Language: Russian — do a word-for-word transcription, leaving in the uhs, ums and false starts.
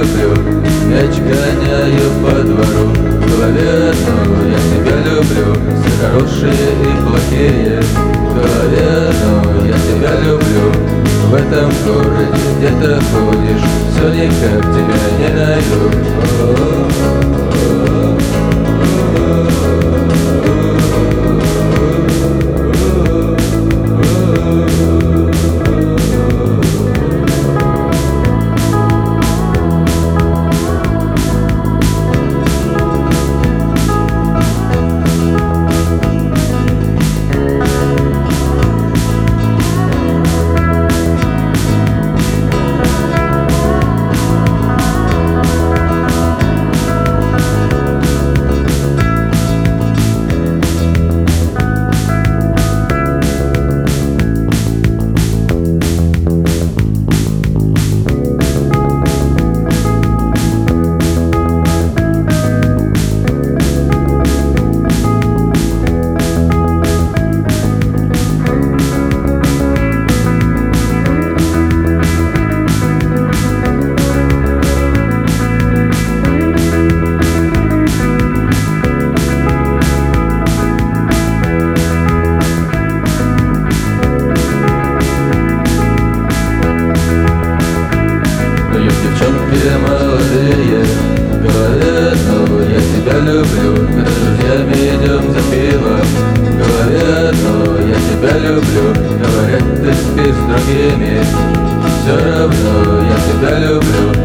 люблю, мяч гоняю по двору. В голове одно, я тебя люблю, все хорошие и плохие. В голове одно, я тебя люблю, в этом городе где ты ходишь, все никак тебя не найду. Девчонки молодые, в голове одно, я тебя люблю, мы с друзьями идем за пивом. В голове одно, я тебя люблю, говорят, ты спишь с другими. Все равно я тебя люблю,